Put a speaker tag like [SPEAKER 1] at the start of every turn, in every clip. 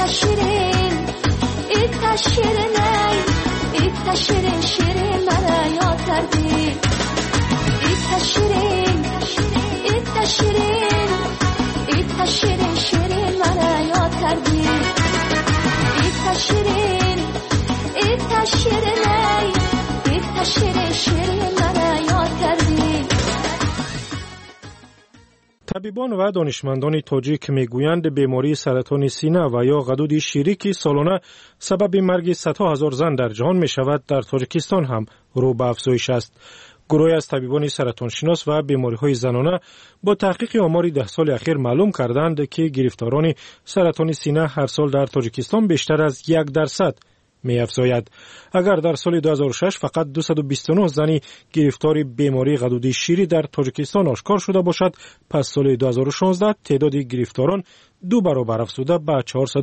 [SPEAKER 1] طبیبان و دانشمندان تاجیک میگویند بیماری سرطان سینه و یا غدود شیری که سالانه سبب مرگ صدها هزار زن در جهان می شود در تاجیکستان هم رو به افزایش است. گروهی از طبیبان سرطان شناس و بیماری های زنانه با تحقیق آمار 10 سال اخیر معلوم کردند که گرفتاران سرطان سینه هر سال در تاجیکستان بیشتر از 1% می افزاید. اگر در سال 2006 فقط 229 زنی گرفتار بیماری غدود شیری در تاجیکستان آشکار شده باشد، پس سال 2016 تعداد گرفتاران 2 برابر افزوده به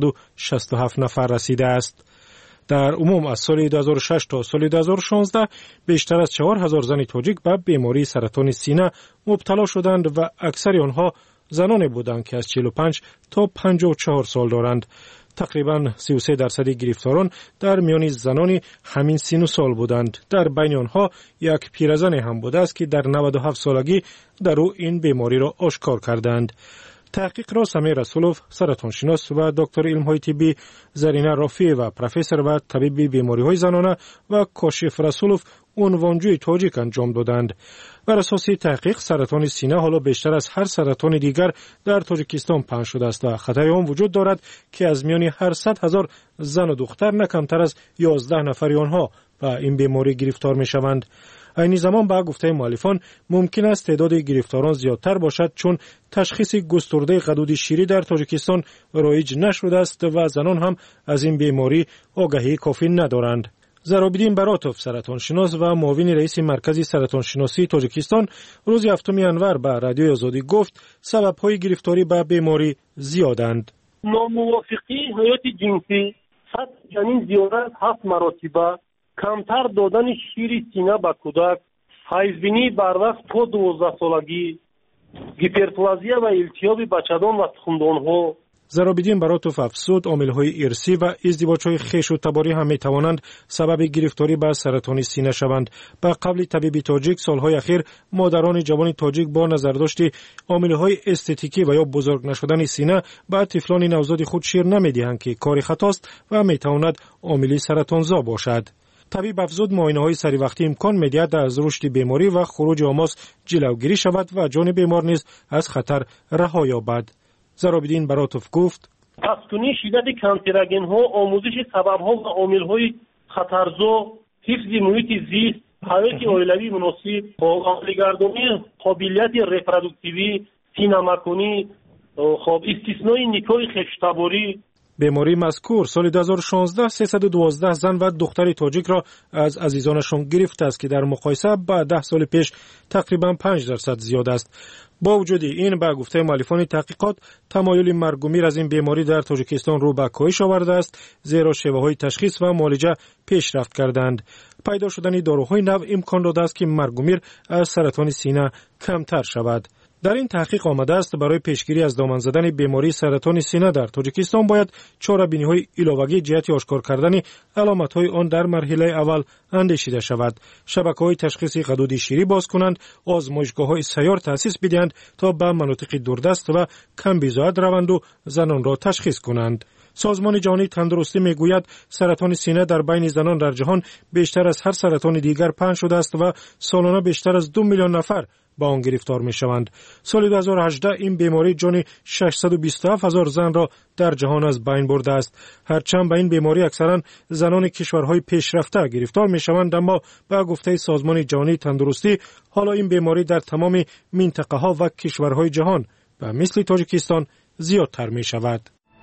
[SPEAKER 1] 467 نفر رسیده است. در عموم از سال 2006 تا سال 2016 بیشتر از 4000 زن تاجیک به بیماری سرطان سینه مبتلا شدند و اکثر آنها زنانی بودند که از 45 تا 54 سال دارند. تقریباً 33% گرفتاران در میان زنان همین سن و سال بودند. در بین آنها یک پیرزن هم بوده است که در 97 سالگی در او این بیماری را آشکار کردند. تحقیق را سمیع رسولوف، سرطان شناس و دکتر علم‌های طبی زرینه رافی و پروفسور و طبیب بیماری‌های زنانه و کاشف رسولوف عنوانجوی تاجیک انجام دادند. بر اساس تحقیق سرطان سینه حالا بیشتر از هر سرطان دیگر در تاجیکستان پنهان شده است و خطر آن وجود دارد که از میان هر 100,000 زن و دختر نه کمتر از 11 نفر آنها به این بیماری گرفتار می‌شوند. این زمان به گفته مؤلفان ممکن است تعداد گرفتاران زیادتر باشد چون تشخیص گسترده غدود شیری در تاجیکستان رایج نشده است و زنان هم از این بیماری آگاهی کافی ندارند. زرابیدین براتوف، سرطان شناس و معاون رئیس مرکز سرطان شناسی تاجیکستان، روز 7 انور به رادیوی آزادی گفت سبب‌های گرفتاری به بیماری زیادند.
[SPEAKER 2] ناموافقی حیات جنسی، سطح جنین زیاده از 7 مراتب، کمتر دادن شیر سینه به کودک، حیضبینی بر وقت تا 12 سالگی، هیپرپلازیا و التیاب بچه‌دان و تخمدان‌ها.
[SPEAKER 1] زرابیدین براتوف افزود عامل‌های ارثی و ازدواج‌های خویش و تباری هم می‌توانند سبب گرفتاری به سرطان سینه شوند. با قبل طبیب تاجیک سال‌های اخیر مادران جوان تاجیک با نظرداشت عامل‌های استتیکی و یا بزرگ نشدن سینه به طفلان نوزاد خود شیر نمی‌دهند که کاری خطاست و می‌تواند عامل سرطانزا باشد. طبیب افزود معاینه‌های سری وقتی امکان می‌دهد از رشد بیماری و خروج آماس جلوگیری شود و جان بیمار نیز از خطر رها یابد. زرابیدین براتوف گفت
[SPEAKER 2] پس‌کنی شدت کانسرگن‌ها، آموزش سبب‌ها و عامل‌های خطرزا، حفظ محیط زیست، حیات عائلوی مناسب، آماده‌گردانی قابلیت رپرودوکتیوی، سینه‌مکانی، استثناء نکاح خویش‌تباری.
[SPEAKER 1] بیماری مذکور سال 2016 312 زن و دختر تاجیک را از عزیزانشان گرفته است که در مقایسه با 10 سال پیش تقریباً 5% زیاد است. با وجود این به گفته مؤلفان تحقیقات تمایل مرگ و میر از این بیماری در تاجیکستان رو به کاهش آورده است، زیرا شیوه‌های تشخیص و معالجه پیشرفت کردند. پیدا شدن داروهای نو امکان داده است که مرگ و میر از سرطان سینه کمتر شود. در این تحقیق آمده است برای پیشگیری از دامن زدن بیماری سرطان سینه در تاجیکستان باید چاره‌بینی‌های ایلوگی جهت آشکار کردن علامت‌های آن در مرحله اول اندیشیده شود. شبکه‌های تشخیصی غدود شیری باز کنند، آزمایشگاه‌های سیار تأسیس بدهند تا به مناطق دوردست و کم بیضاعت روند و زنان را تشخیص کنند. سازمان جهانی تندرستی میگوید سرطان سینه در بین زنان در جهان بیشتر از هر سرطان دیگر پنهان شده است و سالانه بیشتر از 2 میلیون نفر با آن گرفتار می شوند. سال 2018 این بیماری جان 627,000 زن را در جهان از بین برده است. هرچند به این بیماری اکثرا زنان کشورهای پیشرفته گرفتار می شوند، اما با گفته سازمان جهانی تندرستی حالا این بیماری در تمام منطقه ها و کشورهای جهان و مثل تاجیکستان زیادتر می شود.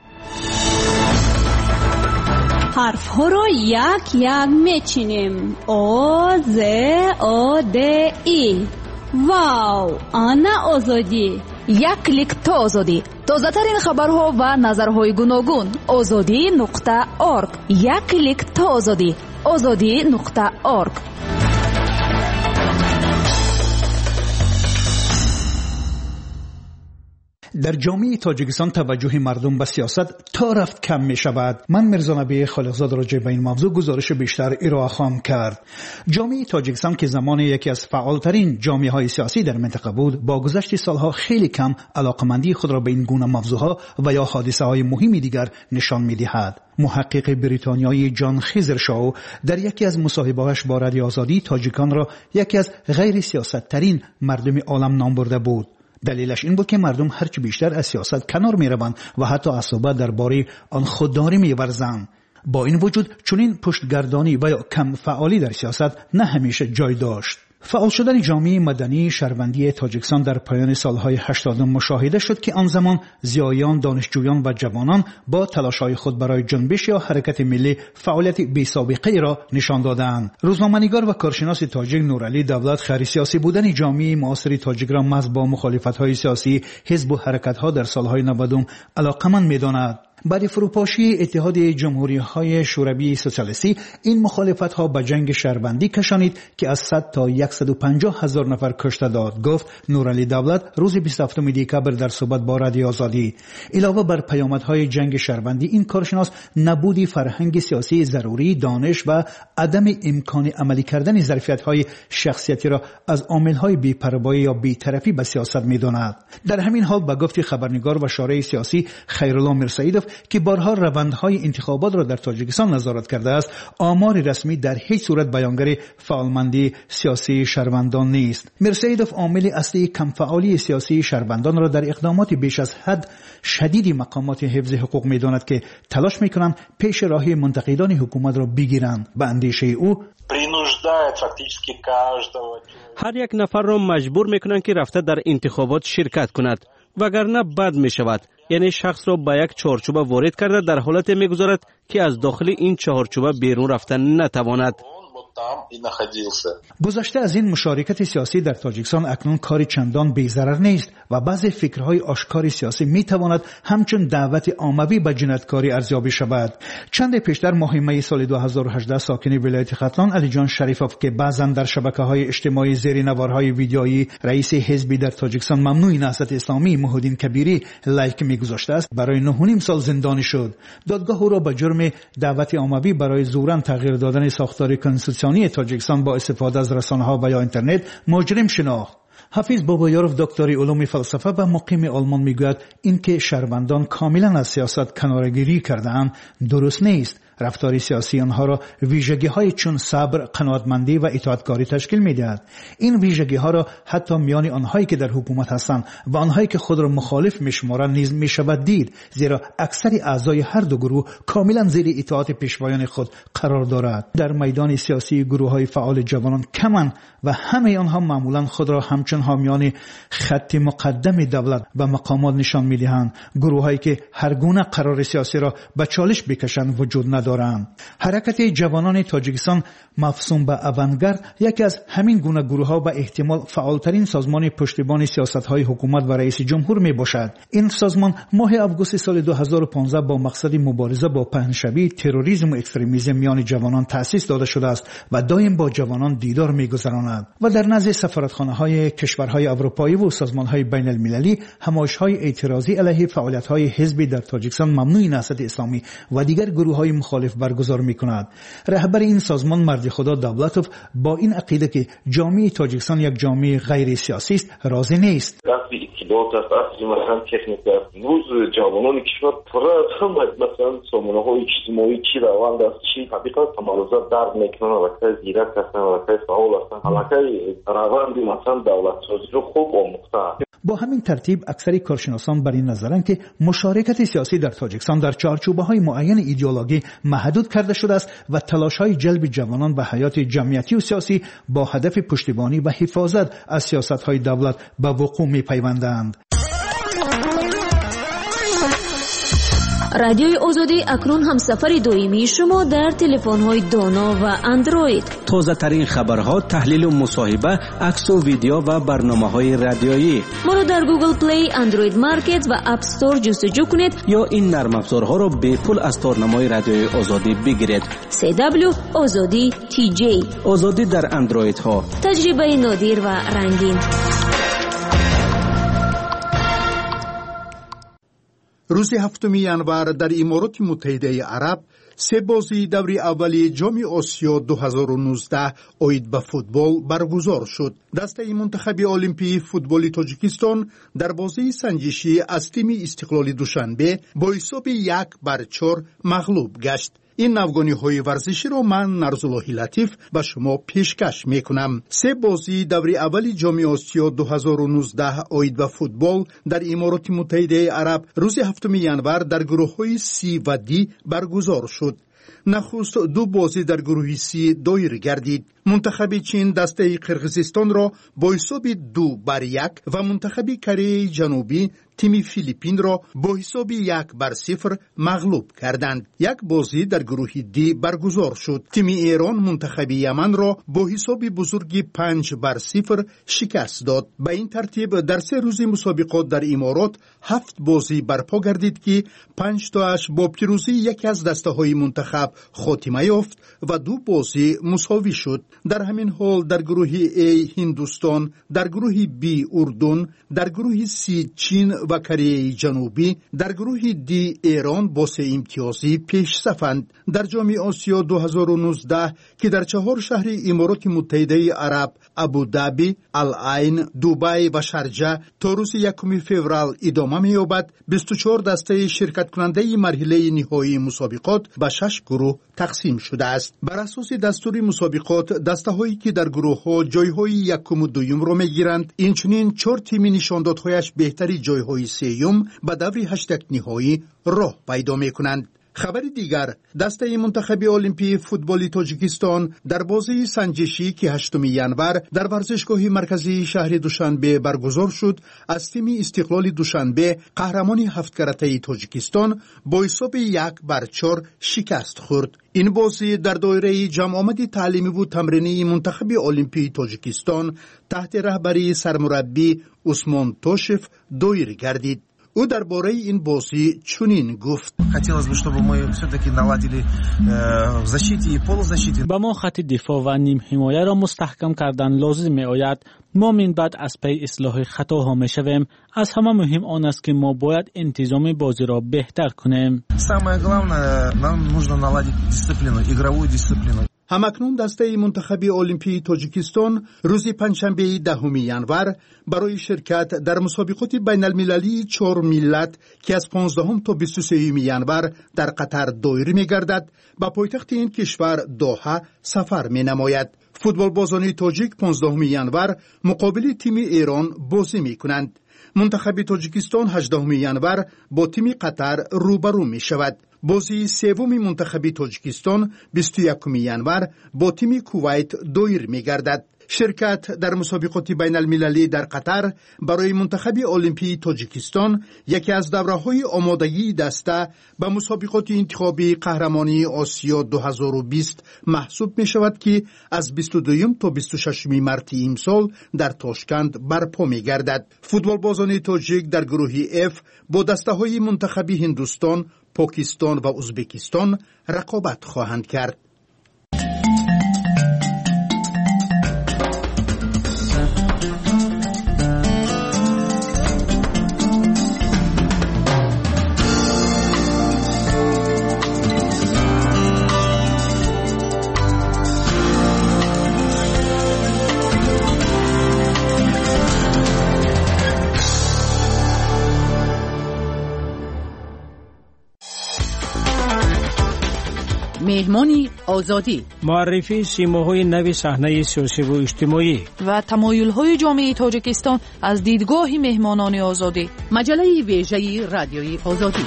[SPEAKER 3] حرف ها را یک یک میچینیم. او ز او د ای. واو، آنا آزادی.
[SPEAKER 4] یک کلیک تا آزادی. تازه ترین خبرها و نظرهای گوناگون. azadi.org. یک کلیک تا آزادی. azadi.org.
[SPEAKER 5] در جامعه تاجیکستان توجه مردم به سیاست تا رفت کم می شود. من میرزا نبی خالقزاد راجع به این موضوع گزارش بیشتر ارائه خواهم کرد. جامعه تاجیکستان که زمان یکی از فعالترین جامعه های سیاسی در منطقه بود، با گذشت سالها خیلی کم علاقمندی خود را به این گونه موضوعها و یا حادثه های مهم دیگر نشان می دهد. محقق بریتانیایی جان خیزرشاو در یکی از مصاحبه‌هاش با رادیو آزادی تاجیکان را یکی از غیر سیاست ترین مردم عالم نام برده بود. دلیلش این بود که مردم هرچی بیشتر از سیاست کنار می روند و حتی اعصابه درباره آن خودداری می ورزند. با این وجود چنین پشتگردانی و یا کم فعالی در سیاست نه همیشه جای داشت. فعال شدن جامعه مدنی شهروندی تاجیکستان در پایان سالهای 80 مشاهده شد که آن زمان ضیایان، دانشجویان و جوانان با تلاش‌های خود برای جنبش یا حرکت ملی فعالیت بی‌سابقه را نشان دادند. روزنامه‌نگار و کارشناس تاجیک نورعلی دولت خیر سیاسی بودن جامعه معاصر تاجیک را محض با مخالفت‌های سیاسی، حزب و حرکت‌ها در سالهای 90 علاقمند می‌داند. بعد فروپاشی اتحاد جمهوری‌های شوروی سوسیالیستی این مخالفت‌ها به جنگ شهروندی کشانید که از 100 تا 150 هزار نفر کشته داد، گفت نورعلی دولت روز 27 دکبر در صحبت با رادیو آزادی. علاوه بر پیامدهای جنگ شهروندی، این کارشناس نبودی فرهنگ سیاسی ضروری، دانش و عدم امکان عملی کردن ظرفیت‌های شخصیتی را از عامل‌های بی‌پروایی یا بی‌طرفی به سیاست می‌داند. در همین حال به گفت خبرنگار و شارع سیاسی خیرالله میرسیدوف که بارها روندهای انتخابات را در تاجیکستان نظارت کرده است، آمار رسمی در هیچ صورت بیانگر فعالمندی سیاسی شهروندان نیست. میرسیدوف عامل اصلی کم فعالی سیاسی شهروندان را در اقدامات بیش از حد شدید مقامات حفظ حقوق می‌داند که تلاش می‌کنند پیش راهی منتقدان حکومت را بگیرند. به اندیشه او
[SPEAKER 6] هر یک نفر را مجبور می‌کنند که رفته در انتخابات شرکت کند، وگرنه بد می‌شود. یعنی شخص را به یک چارچوبه وارد کرده در حالت می‌گذارد که از داخل این چارچوبه بیرون رفتن نتواند.
[SPEAKER 5] گذشته از این مشارکت سیاسی در تاجیکستان اکنون کاری چندان بی‌ضرر نیست و بعضی فکرهای آشکار سیاسی میتواند همچون دعوت عاموی به جنایتکاری ارزیابی شود. چند پیشتر ماه می سال 2018 ساکن ولایت ختلان علی جان شریفوف که بعضا در شبکه‌های اجتماعی زیر نوارهای ویدیویی رئیس حزبی در تاجیکستان ممنوع نهضت اسلامی محمدین کبیری لایک میگذاشته است، برای 9.5 سال زندانی شد. دادگاه او را به جرم دعوت عاموی برای زوراً تغییر دادن ساختار کنستیتوسیونی تاجیکستان با استفاده از رسانه‌ها و یا اینترنت مجرم شناخت. حافظ بابایاروف دکتری علوم فلسفه و مقیم آلمان میگوید اینکه شهروندان کاملا از سیاست کناره‌گیری کرده‌اند درست نیست. رفتار سیاسی آنها را ویژگی‌های چون صبر، قناعتمندی و اطاعتکاری تشکیل می‌دهد. این ویژگی‌ها را حتی میان آنهایی که در حکومت هستند و آنهایی که خود را مخالف می‌شمارند نیز می‌شود دید، زیرا اکثر اعضای هر دو گروه کاملا زیر اطاعت پیشوایان خود قرار دارد. در میدان سیاسی گروه‌های فعال جوانان کمند و همه آنها معمولا خود را همچون حامیان خط مقدم دولت و مقامات نشان می‌دهند. گروه‌هایی که هر گونه قرار سیاسی را به چالش بکشند وجود ندارند. حرکت جوانان تاجیکستان مفهوم به اوانگارد یکی از همین گونه گروه‌ها و احتمال فعالترین سازمان پشتیبان سیاست‌های حکومت و رئیس جمهور میباشد. این سازمان ماه آگوست سال 2015 با مقصد مبارزه با پهنشوی، تروریسم و اکستریمیسم میان جوانان تأسیس داده شده است و دائم با جوانان دیدار میگذراند و در نزد سفارتخانه‌های کشورهای اروپایی و سازمان‌های بین‌المللی همایش‌های اعتراضی علیه فعالیت‌های حزبی در تاجیکستان ممنوع نهضت اسلامی و دیگر گروه‌های مخالف برگزار می‌کند. رهبر این سازمان مرد خدا دولتوف با این عقیده که جامعه تاجیکستان یک جامعه غیر سیاسی است راضی نیست.
[SPEAKER 7] مثلا تکنیک روز جوانان کشور پر از مثلا سامانه‌های اجتماعی چی روند است، چی حقیقت تمارزات درد میکنن و که زیرک هستن و که فعال هستن، حالا روند مثلا دولت سازی رو خوب آموخته.
[SPEAKER 5] با همین ترتیب اکثر کارشناسان بر این نظرند که مشارکت سیاسی در تاجیکستان در چارچوبه‌های معین ایدئولوژی محدود کرده شده است و تلاش‌های جلب جوانان به حیات جمعیتی و سیاسی با هدف پشتیبانی و حفاظت از سیاست‌های دولت به وقوع می‌پیوندند.
[SPEAKER 8] رادیوی آزادی اکنون هم سفر دائمی شما در تلفن‌های دانا و اندروید.
[SPEAKER 6] تازه ترین خبرها، تحلیل و مصاحبه، عکس و ویدیو و برنامه‌های رادیویی.
[SPEAKER 8] ما را در گوگل پلی، اندروید مارکت و اپ استور جستجو کنید
[SPEAKER 6] یا این نرم افزارها را به پول از تارنمای رادیوی آزادی بگیرید.
[SPEAKER 8] CW آزادی TJ.
[SPEAKER 6] آزادی در اندروید ها.
[SPEAKER 8] تجربه نادر و رنگین.
[SPEAKER 9] روز 7 январ در امارات متحده عرب سه بازی دوری اولی جام آسیا 2019 اوید به فوتبال برگزار شد. دسته منتخب المپی فوتبال تاجیکستان در بازی سنجشی از تیم استقلال دوشنبه با حساب 1-4 مغلوب گشت. این نوگانی های ورزشی را من نرزاللهی لطیف به شما پیشکش می کنم. سه بازی دوری اولی جام آسیا 2019 اوید به فوتبال در امارات متحده عرب روز 7 январ در گروه های C و D برگزار شد. نخست دو بازی در گروه C دایر گردید. منتخب چین دسته قرقیزستان را با حساب 2-1 و منتخب کره جنوبی تیم فیلیپین را با حساب 1-0 مغلوب کردند. یک بازی در گروه دی برگزار شد. تیم ایران منتخب یمن را با حساب بزرگی 5-0 شکست داد. به این ترتیب در 3 روز مسابقات در امارات 7 بازی برپا گردید که 5 تاش با پیروزی یکی از دسته های منتخب خاتمه یافت و 2 بازی مساوی شد. در همین حال در گروه A هندوستان، در گروه B اردن، در گروه C چین و کره جنوبی، در گروه D ایران با 3 امتیازی پیش صفند. در جام آسیا 2019 که در 4 شهر امارات متحده عرب ابودابی، العین، دبی و شارجه تا روز 1 فوریه ادامه می‌یابد، 24 دسته شرکت کننده مرحله نهایی مسابقات به 6 گروه تقسیم شده است. بر اساس دستور مسابقات دسته هایی که در گروه ها جای های یکم و دویم را میگیرند، اینچنین 4 تیم نشاندادهایش بهتری جای های سیوم به دور 8 نهایی راه پیدا میکنند. خبر دیگر، دسته منتخب المپی فوتبال تاجیکستان در بازی سنجشی که 8 январ در ورزشگاه مرکزی شهر دوشنبه برگزار شد، از تیم استقلال دوشنبه قهرمان 7 کرته تاجیکستان با حساب 1-4 شکست خورد. این بازی در دایره جمع آمد تعلیمی و تمرینی منتخب المپی تاجیکستان تحت رهبری سرمربی عثمان توشف دایر گردید. او درباره این بازی چنین گفت:
[SPEAKER 10] با ما خط دفاع و نیم حمایه را مستحکم کردن لازم می آید. ما من بعد از پی اصلاح خطاها می شویم. از همه مهم آن است که ما باید انتظام بازی را بهتر کنیم.
[SPEAKER 9] همکنون دسته منتخب المپی تاجیکستان روز پنجشنبه 10 январ برای شرکت در مسابقات بین المللی 4 ملت که از 15 تا 23 январ در قطر دایر می گردد به پایتخت این کشور دوحه سفر می نماید. فوتبال بازان تاجیک 15 январ مقابل تیم ایران بازی می کنند. منتخب تاجیکستان 18 январ با تیم قطر روبرو می شود. بازی سوم منتخب تاجیکستان 21 январ با تیم کویت دایر می گردد. شرکت در مسابقات بین المللی در قطر برای منتخب المپی تاجیکستان یکی از دوره‌های آمادگی دسته به مسابقات انتخابی قهرمانی آسیا 2020 محسوب می شود که از 22 تا 26 مارس امسال در تاشکند برپا می گردد. فوتبال بازان تاجیک در گروه F با دسته‌های منتخب هندوستان، پاکستان و ازبکستان رقابت خواهند کرد.
[SPEAKER 11] مهمانی آزادی،
[SPEAKER 6] معرفی سیماهای نو صحنه سیاسی و اجتماعی
[SPEAKER 11] و تمایل‌های جامعه تاجیکستان از دیدگاه مهمانان آزادی. مجله ویژه رادیوی آزادی.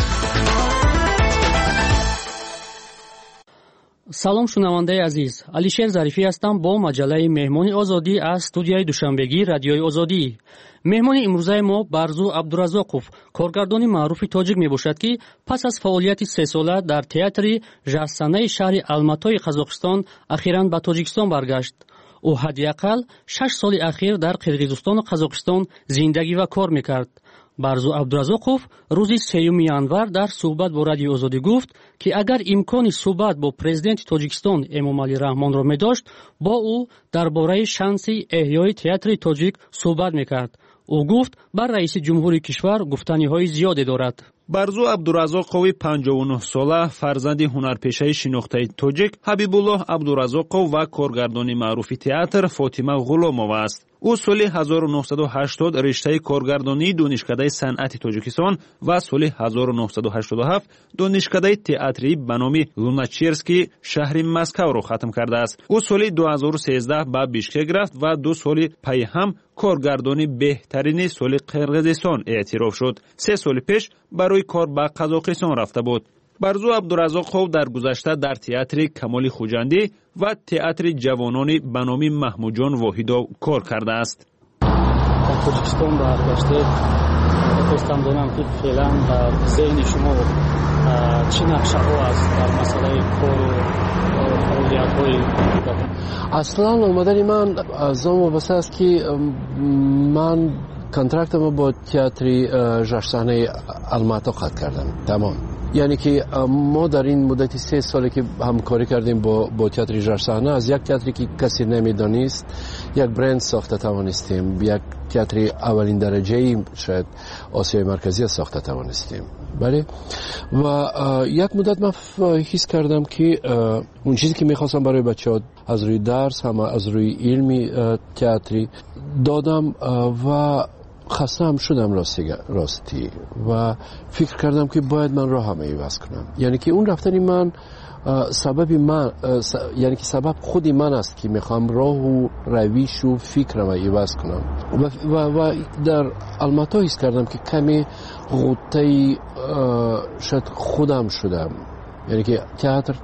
[SPEAKER 12] салом шунавандаи азиз, алишер зарифӣ ҳастам бо маҷалаи меҳмони озодӣ аз студияи душанбегии радиои озодӣ. меҳмони имрӯзаи мо барзу абдуразоқов, коргардони маъруфи тоҷик мебошад ки пас аз фаъолияти 3 сола дар театри жаҳрсанаи шаҳри алматои қазоқистон ахиран ба тоҷикистон баргашт. ӯ ҳадди ақал 6 соли ахир дар қирғизистону қазоқистон зиндагӣ ва кор мекард. барзу абдуразоқов рӯзи 3 январ дар суҳбат бо радиои озодӣ гуфт ки агар имкони суҳбат бо президенти тоҷикистон эмомалӣ раҳмонро медошт, бо ӯ дар бораи шанси эҳёи театри тоҷик суҳбат мекард. ӯ гуфт бар раиси ҷумҳури кишвар гуфтаниҳои зиёде дорад.
[SPEAKER 13] барзу абдуразоқови 59 сола фарзанди ҳунарпешаи шинохтаи тоҷик ҳабибуллоҳ абдуразоқов ва коргардони маъруфи театр фотима ғуломов аст. ӯ соли 1980 риштаи коргардонии донишкадаи санъати тоҷикистон ва соли 1987 донишкадаи театрии ба номи луначерский шаҳри Москавро хатм кардааст. ӯ соли 2013 ба Бишкек рафт ва 2 соли пай ҳам коргардони беҳтарини соли Қирғизистон эътироф шуд. 3 соли пеш барои кор ба Қазоқистон рафта буд. барзу абдуразоқов дар гузашта дар театри Камоли Хуҷандӣ ва театри ҷавонони ба номи Маҳмуҷон Воҳидов кор кардааст.
[SPEAKER 12] дар Тоҷикистон баргаште хостам донам ки феълан дар зеҳни шумо чӣ нақшаҳо аст дар масъалаи кору фаъолиятҳои
[SPEAKER 14] аслан омадани ман аз он вобаста аст ки ман контрактамо бо театри ҷашнсаҳнаи Алмато қатъ кардам. тамом. یعنی که ما در این مدت 3 ساله که همکاری کردیم با تئاتر ژرصحنه از یک تئاتری که کسی نمیدانست یک برند ساخته توانستیم، یک تئاتر اولین درجه شاید آسیای مرکزی ساخته توانستیم. بله و یک مدت من حس کردم که اون چیزی که میخواستم برای بچه‌ها از روی درس هم از روی علمی تئاتری دادم و خسته هم شدم راستی و فکر کردم که باید من راه هم عوض کنم. یعنی که اون رفتن من یعنی که سبب خودی من است که میخوام راه و رویش و فکرم عوض کنم و در الماتا حس کردم که کمی غوطه شاید خودم شدم. یعنی که تئاتر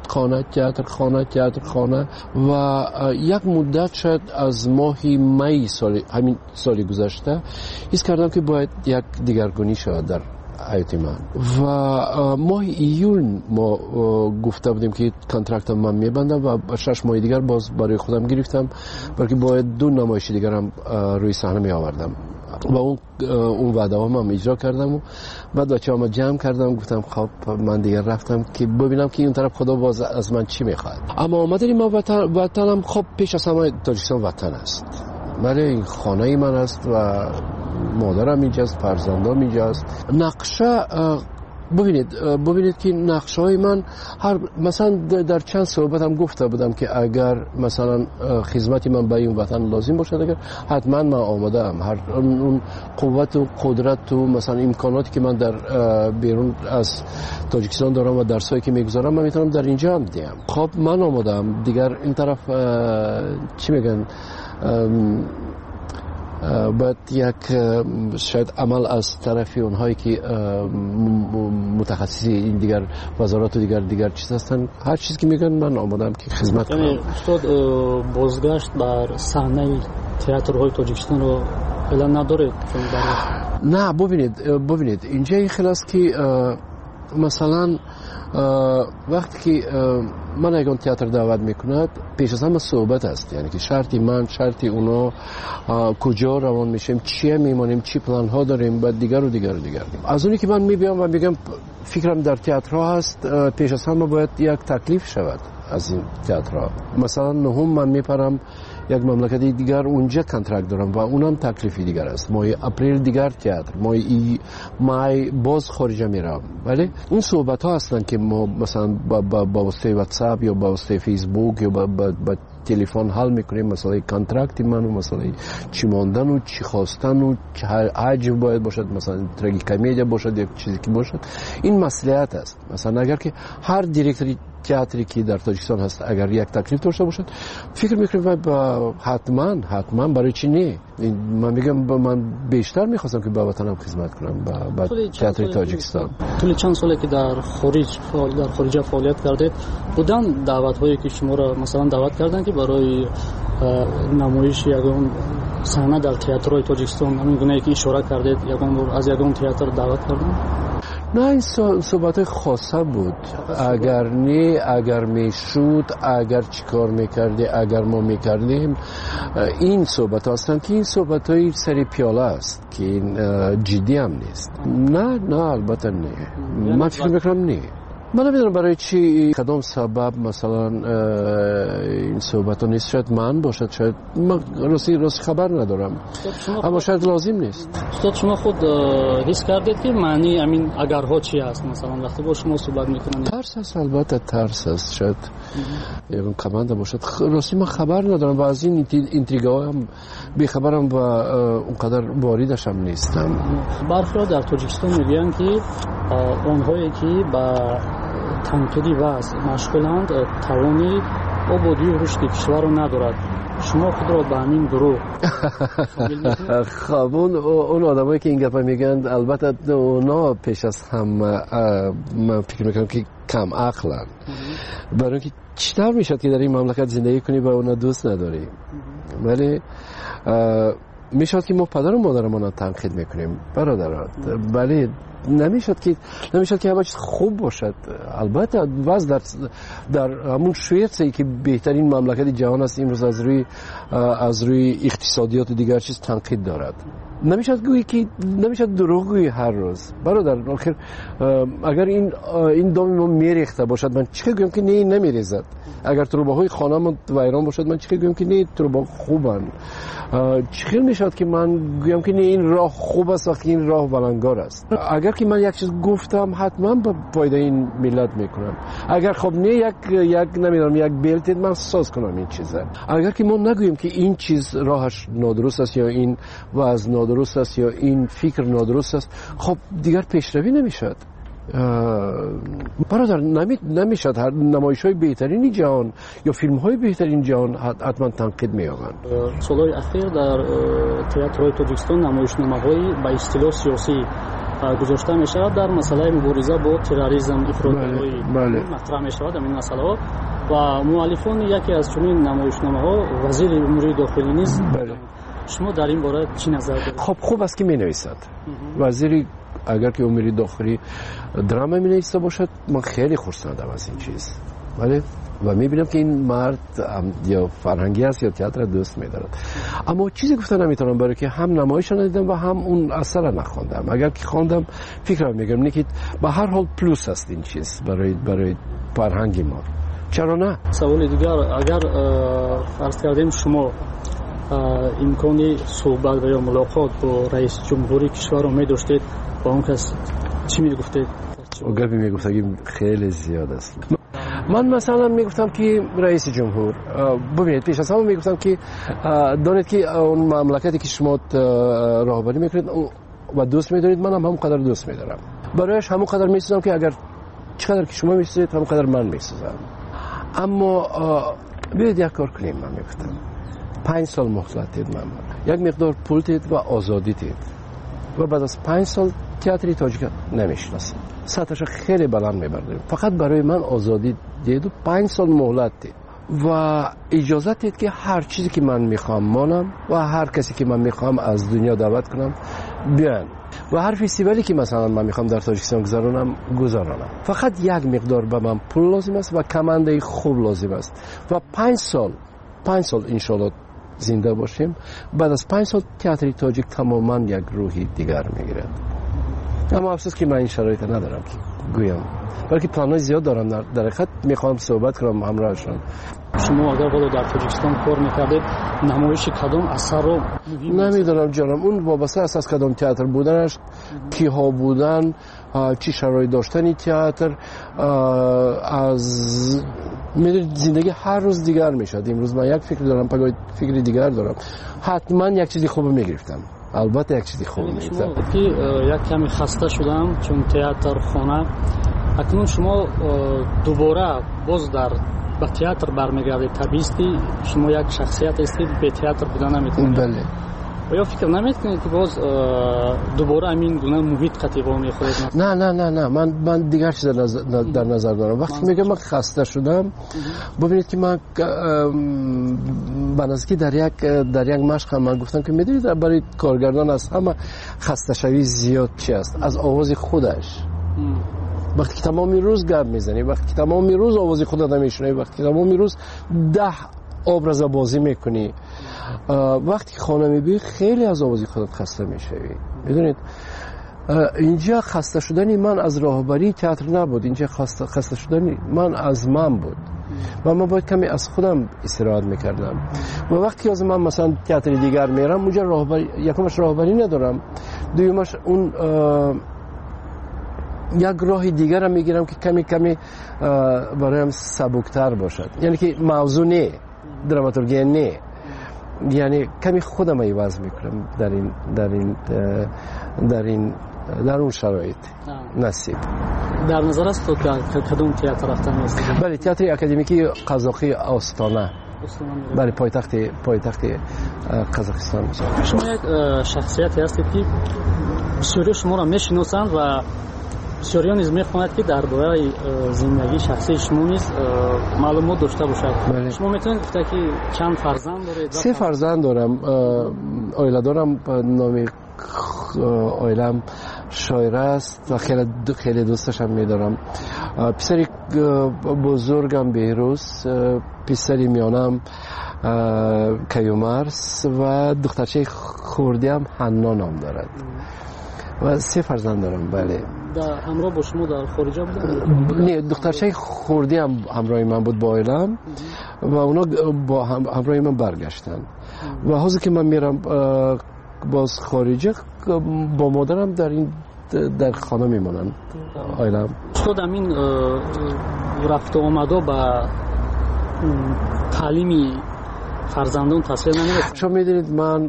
[SPEAKER 14] خانه و یک مدت شد از ماه می همین سال گذشته حس کردم که باید یک دیگرگونی شود در حیات من و ماه ایول ما گفته بودیم که کنترکتم من میبندم و 6 ماه دیگر باز برای خودم گرفتم بلکه باید 2 نمایش دیگر هم روی صحنه می آوردم و اون وعده هم اجرا کردم و بعد بچه‌هام جمع کردم گفتم خب من دیگر رفتم که ببینم که این طرف خدا باز از من چی میخواد. اما آمدنی من وطنم خب پیش از همه تاجیکستان وطن است. بله این خانه من است و مادرم اینجاست، فرزندام اینجاست. نقشه ببینید که نقشه های من مثلا در چند صحبتم گفته بودم که اگر مثلا خدمتی من به این وطن لازم باشد اگر حتما من آماده ام. هر اون قوت و قدرت و مثلا امکاناتی که من در بیرون از تاجیکستان دارم و درسایی که میگذارم من میتونم در اینجا هم دیم. خب من آماده ام. دیگر این طرف چی میگن باید یک شاید عمل از طرف اونهایی که متخصصی این دیگر وزارات و دیگر چیز هستن هر چیزی که میگن من آمادم که خدمت کنم.
[SPEAKER 12] یعنی استاد بازگشت بر صحنه تئاترهای تاجیکستان رو فعلا نداره؟
[SPEAKER 14] نه ببینید اینجا این خیلی است که مثلا وقتی که من اگه تئاتر دعوت میکند پیش از همه صحبت است. یعنی که شرطی من شرطی اونا کجا روان میشیم چیه میمانیم چی پلان ها داریم بعد دیگر از اونی که من میبیام و میگم فکرم در تئاترها هست پیش از همه باید یک تکلیف شود از این تئاترها. مثلا نهم من میپرم یک مملکتی دیگر اونجا کنترکت دارم و اونم تکلیفی دیگر است. ماه اپریل دیگر تئاتر، مای باز خارج میرم. ولی اون صحبت ها هستن که ما مثلا با واسطه واتساپ یا با واسطه فیسبوک یا با تلفن حل میکنیم مسئله کنترکت من و مسئله چی ماندن و چی خواستن و چه حجم باید باشد، مثلا تراژیکمدیا باشد یک چیزی که باشد. این مصلحت است. مثلا اگر که هر دیرکتوری تئاتری که در تاجیکستان هست اگر یک تکلیف داشته باشد فکر میکنم حتما برای چی نه. من میگم من بیشتر میخواستم که به وطنم خدمت کنم با تئاتر تاجیکستان.
[SPEAKER 12] طول چند ساله که در خارج فعالیت کردید بودن دعوت هایی که شما را مثلا دعوت کردن که برای نمایش یگان صحنه در تئاترهای تاجیکستان همین گونه که اشاره کردید یگان بار از یگان تئاتر دعوت کردن؟
[SPEAKER 14] نه این صحبت خاصه بود. اگر میشود اگر چیکار میکردی اگر ما میکردیم این صحبت هستن که این صحبت های سری پیاله است که این جدی هم نیست. نه البته نه. من فکر میکنم نه. من نمیدونم برای چی کدام سبب مثلا این صحبت ها نیست. شاید من باشد، شاید من راستی خبر ندارم، اما شاید لازم نیست.
[SPEAKER 12] استاد شما خود حس کردید که معنی همین اگرها چی هست؟ مثلا وقتی با شما صحبت میکنن
[SPEAKER 14] ترس هست، البته ترس هست، شاید یکم کمانده باشد. راستی من خبر ندارم و از این اینتریگا هم بیخبرم و اونقدر واردش هم نیستم.
[SPEAKER 12] برخی در تاجیکستان میگن که آنهایی که با تنقیدی وضع مشغولند توانی آبادی و رشد کشور رو ندارد. شما خود را به همین گروه
[SPEAKER 14] خب اون آدمایی که این گپ میگن البته اونا پیش از هم من فکر میکنم که کم عقلن، برای اینکه چطور میشد که در این مملکت زندگی کنی و اونا دوست نداری؟ ولی میشد که ما پدر و مادرمون رو تنقید میکنیم برادرات، ولی نمیشد که همه چیز خوب باشد. البته وضع در همون شویتسی که بهترین مملکت جهان است امروز از روی اقتصادیات و دیگر چیز تنقید دارد. نمیشد دروغ گویی هر روز برادر. آخر اگر این دام ما میریخته باشد من چه گویم که نه نمیریزد. اگر تروباهای خانه‌مون ویران باشد من چه گویم که نه تروبا خوبن. چه میشد که من گویم که نه این راه خوب است وقتی این راه ولنگار است. اگر که من یک چیز گفتم حتما به فایده این ملت میکنم. اگر خب نه یک نمیدونم یک بلت من ساز کنم این چیزه. اگر که ما نگوییم که این چیز راهش نادرست است یا این وضع نادرست است یا این فکر نادرست است، خب دیگر پیشروی نمیشد. برادر نمیشد هر نمایش‌های بهترین جهان یا فیلم‌های بهترین جهان حتما تنقید می‌یابند.
[SPEAKER 12] سال‌های اخیر در تئاتر تاجیکستان نمایشنامه‌های با اصطلاح سیاسی گذاشته می‌شود در مسئله مبارزه با تروریسم افراط‌گرایی مطرح می‌شود این مسئله و مؤلفان یکی از چنین نمایشنامه‌ها وزیر امور داخلی نیز. شما در این باره چی نظر دارید؟
[SPEAKER 14] خب خوب است که می‌نویسد. وزیری اگر که امور داخلی درام می‌نویسه باشد من خیلی خرسندم از این چیز. ولی و می‌بینم که این مرد یا فرهنگی است یا تئاتر دوست می‌دارد. اما چیزی گفتن نمی‌تونم برای که هم نمایش ندیدم و هم اون اثر را نخواندم. اگر که خواندم فکرم می‌کنم که به هر حال پلوس است این چیز برای فرهنگ ما. چرا نه؟
[SPEAKER 12] سوال دیگر اگر فرض کردیم شما امکانی صحبت و یا ملاقات با رئیس جمهوری کشور رو می‌داشتید با اون کس چی میگفتید؟
[SPEAKER 14] او گپی میگفته خیلی زیاد است. من مثلا میگفتم که رئیس جمهور ببینید پیش از همه میگفتم که دانید که اون مملکتی که شما راهبری میکنید و دوست میدارید من هم همونقدر دوست میدارم. برایش همونقدر میسوزم که اگر چقدر که شما میسوزید همونقدر من میسوزم. اما بیاید یک کار کنیم. من میگفتم 5 سال مهلت دید من یک مقدار پول دید و آزادی دید و بعد از 5 سال تئاتر تاجیک نمیشناسید. سطحش خیلی بلند میبردیم. فقط برای من آزادی دید و 5 سال مهلت دید و اجازه دید که هر چیزی که من میخوام مانم و هر کسی که من میخوام از دنیا دعوت کنم بیان و هر فستیوالی که مثلا من میخوام در تاجیکستان گذارانم. فقط یک مقدار به من پول لازم است و کمانده خوب لازم است و 5 سال انشالله زنده باشیم. بعد از 5 سال تئاتر تاجیک تماما یک روحی دیگر میگیرد. اما افسوس که من این شرایط ندارم که گویم، بلکه پلان‌های زیاد دارم. در حقیقت میخوام صحبت کنم همراهشان.
[SPEAKER 12] شما اگر بالا در تاجیکستان کار میکردید نمایش کدام اثر رو
[SPEAKER 14] نمیدونم جانم، اون وابسته است از کدام تئاتر بودنش، کیها بودن، چی شرایط داشتنی تئاتر، از میدونید زندگی هر روز دیگر میشد. امروز من یک فکر دارم پگاه فکری دیگر دارم. حتما یک چیزی خوب میگرفتم. البته یک چیزی خوب میگرفتم.
[SPEAKER 12] که یک کمی خسته شدم چون تئاتر خانه. اکنون شما دوباره باز به تئاتر برمیگردید. طبیعی شما یک شخصیت هستید به تئاتر بودن نمیتونید.
[SPEAKER 14] بله.
[SPEAKER 12] و یا فکر نمیکنید که باز دوباره همین گونه محیط قطعی میخورید؟
[SPEAKER 14] نه من دیگر چیز در نظر دارم. وقتی میگم من خسته شدم ببینید که من بنظری در یک مشق من گفتم که میدونید برای کارگردان از همه خسته شوی زیاد چی است؟ از آواز خودش. وقتی که تمامی روز گپ میزنی، وقتی که تمامی روز آواز خودت نمیشنوی، وقتی که تمامی روز 10 ابراز بازی میکنی، وقتی که خانه میبینی خیلی از آواز خودت خسته میشوی. میدونید اینجا خسته شدن من از راهبری تئاتر نبود، اینجا خسته شدن من از من بود و من باید کمی از خودم استراحت میکردم و وقتی از من مثلا تئاتر دیگر میرم اونجا راهبری، یکمش راهبری ندارم، دومش اون یک راه دیگر هم میگیرم که کمی کمی برایم سبکتر باشد، یعنی که موضوع نه دراماتورگی نه، یعنی کمی خودم عوض میکنم در اون شرایط نصیب.
[SPEAKER 12] در نظر است تو که کدوم تئاتر رفتن هستید؟
[SPEAKER 14] بله تئاتر اکادمیکی قزاقی آستانه، بله پایتخت قزاقستان.
[SPEAKER 12] شما یک شخصیتی هستید که بسیاری شما را میشناسند و بسیاری نیز میخواند که درباره زندگی شخصی شما نیز معلومات داشته باشد. شما میتونید گفته که چند فرزند دارید؟
[SPEAKER 14] 3 فرزند دارم، اویله دارم، نام اویلم شاعر است و خیلی دوستش هم میدارم. پسری بزرگم بهروز، پسری میانم کیومرس و دخترچه خوردی هم حنا نام دارد و 3 فرزند دارم. بله.
[SPEAKER 12] در همراه با شما در خارج بودن؟
[SPEAKER 14] نه، دخترچه خوردی هم همراه من بود با عائلم و اونا با همراه من برگشتن و حاضر که من میرم باز خارجه با مادرم در خانه میمونن عائلم.
[SPEAKER 12] تو در این رفت و آمده با تعلیمی فرزندان تاثیر نمیرسه؟
[SPEAKER 14] چون میدونید من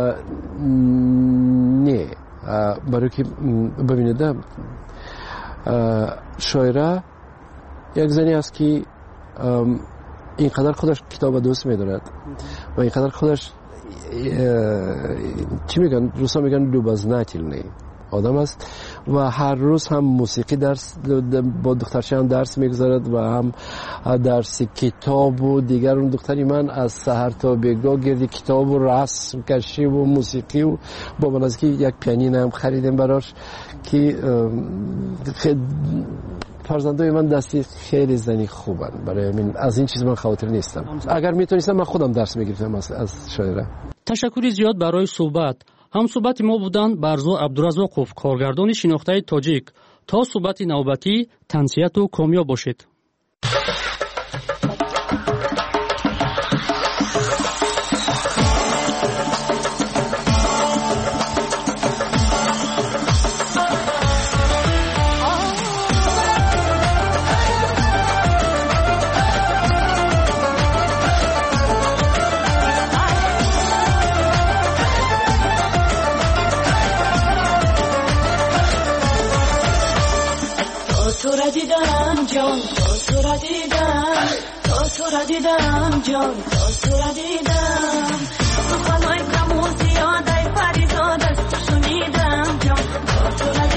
[SPEAKER 14] نه، برای که ببینید شاعره یک زنی است که اینقدر خودش کتاب دوست میدارد و اینقدر خودش چی میگن روسا میگن لوبازناتیلنی آدم است و هر روز هم موسیقی درس با دخترچه هم درس میگذارد و هم درس کتاب و دیگر. اون دختری من از سحر تا بگاه گردی کتاب و رسم کشی و موسیقی و با منازکی یک پیانین هم خریدیم براش که فرزندای من دستی خیلی زنی خوبن، برای من از این چیز من خاطر نیستم. اگر میتونستم من خودم درس میگرفتم از شاعره.
[SPEAKER 12] تشکری زیاد برای صحبت. هم صحبت ما بودن برزو عبدالرزاقوف، کارگردان شناخته تاجیک. تا صحبت نوبتی تنسیت و کامیاب باشید.
[SPEAKER 15] جان تو را دیدم، تو را دیدم جان تو را دیدم، تو خلای کمو زیاده فریزاد است شنیدم جان تو را